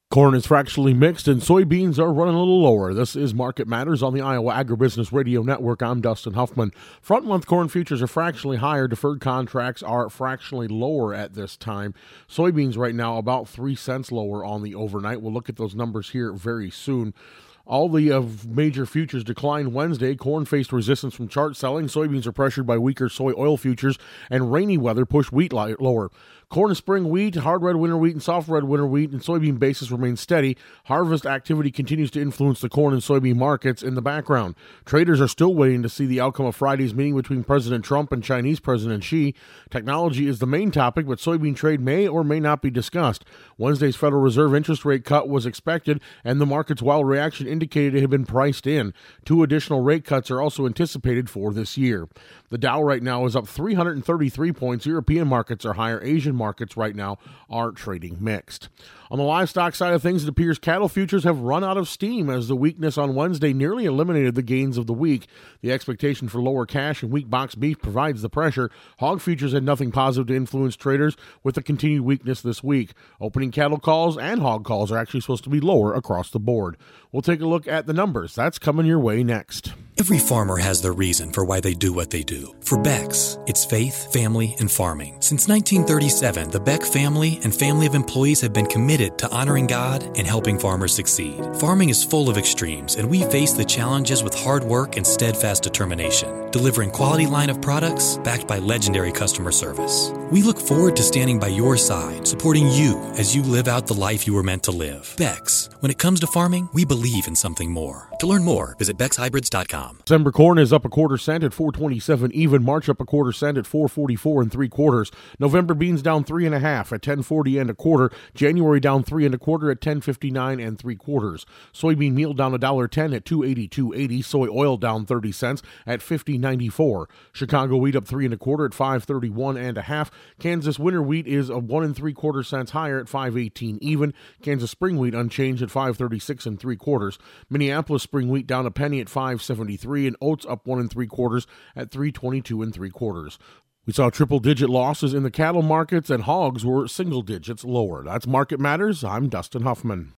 Corn is fractionally mixed and soybeans are running a little lower. This is Market Matters on the Iowa Agribusiness Radio Network. I'm Dustin Huffman. Front month corn futures are fractionally higher. Deferred contracts are fractionally lower at this time. Soybeans right now about 3 cents lower on the overnight. We'll look at those numbers here very soon. All the major futures declined Wednesday. Corn faced resistance from chart selling. Soybeans are pressured by weaker soy oil futures, and rainy weather pushed wheat lower. Corn and spring wheat, hard red winter wheat, and soft red winter wheat and soybean basis remain steady. Harvest activity continues to influence the corn and soybean markets in the background. Traders are still waiting to see the outcome of Friday's meeting between President Trump and Chinese President Xi. Technology is the main topic, but soybean trade may or may not be discussed. Wednesday's Federal Reserve interest rate cut was expected, and the market's wild reaction indicated it had been priced in. 2 additional rate cuts are also anticipated for this year. The Dow right now is up 333 points. European markets are higher. Asian markets right now are trading mixed. On the livestock side of things, it appears cattle futures have run out of steam as the weakness on Wednesday nearly eliminated the gains of the week. The expectation for lower cash and weak box beef provides the pressure. Hog futures had nothing positive to influence traders with the continued weakness this week. Opening cattle calls and hog calls are actually supposed to be lower across the board. We'll take a look at the numbers. That's coming your way next. Every farmer has their reason for why they do what they do. For Beck's, it's faith, family, and farming. Since 1937, the Beck family and family of employees have been committed to honoring God and helping farmers succeed. Farming is full of extremes, and we face the challenges with hard work and steadfast determination, delivering quality line of products backed by legendary customer service. We look forward to standing by your side, supporting you as you live out the life you were meant to live. Beck's, when it comes to farming, we believe in something more. To learn more, visit BecksHybrids.com. December corn is up a quarter cent at $4.27 even. March up a quarter cent at $4.44 3/4. November beans down 3 1/2 at $10.40 1/4. January down 3 1/4 at $10.59 3/4. Soybean meal down $1.10 at $2.82.80. Soy oil down 30 cents at $50.94. Chicago wheat up 3 1/4 at $5.31 1/2. Kansas winter wheat is a 1 3/4 cents higher at $5.18 even. Kansas spring wheat unchanged at $5.36 3/4. Minneapolis spring wheat down a penny at $5.73, and oats up 1 3/4 at $3.22 3/4. We saw triple-digit losses in the cattle markets, and hogs were single digits lower. That's Market Matters. I'm Dustin Huffman.